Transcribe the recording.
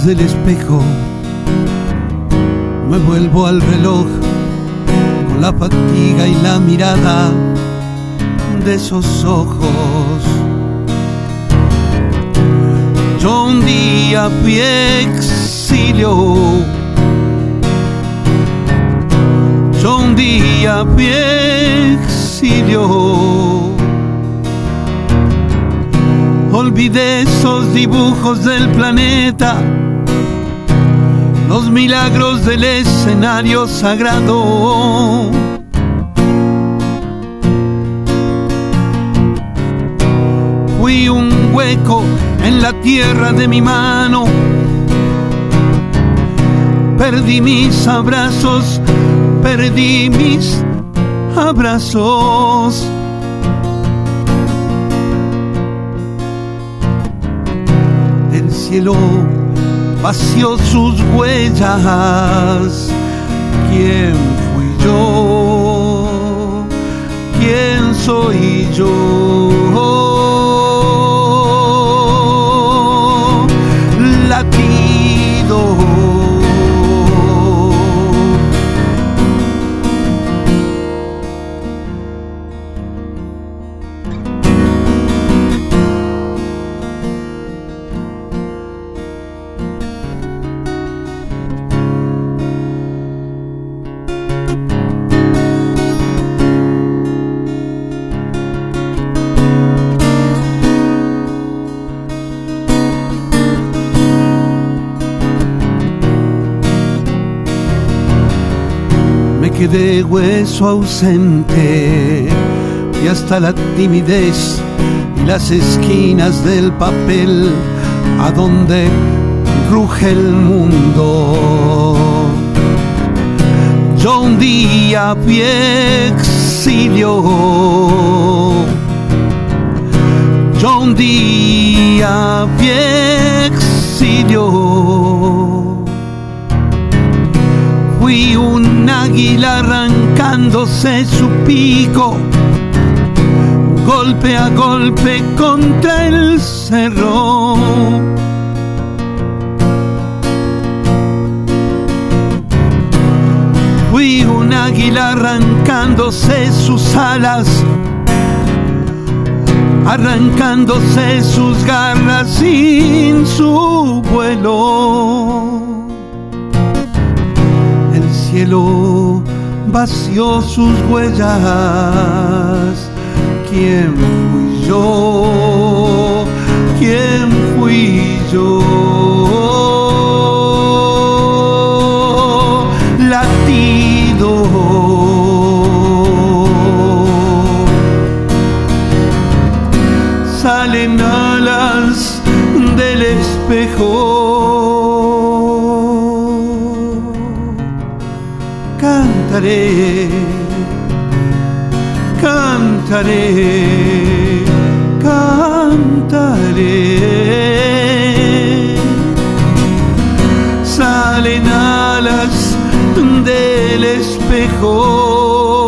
del espejo me vuelvo al reloj con la fatiga y la mirada de esos ojos. Yo un día fui exilio, yo un día fui exilio. Olvidé esos dibujos del planeta, los milagros del escenario sagrado. Fui un hueco en la tierra de mi mano, perdí mis abrazos, perdí mis abrazos. El cielo vació sus huellas. ¿Quién fui yo? ¿Quién soy yo? Latido. Quedé hueso ausente y hasta la timidez y las esquinas del papel a donde ruge el mundo. Yo un día fui exilio, yo un día fui exilio. Fui un águila arrancándose su pico, golpe a golpe contra el cerro. Fui un águila arrancándose sus alas, arrancándose sus garras sin su vuelo. El cielo vació sus huellas. ¿Quién fui yo? ¿Quién fui yo? Latido. Salen alas del espejo. Cantaré, cantaré, cantaré. Salen alas del espejo.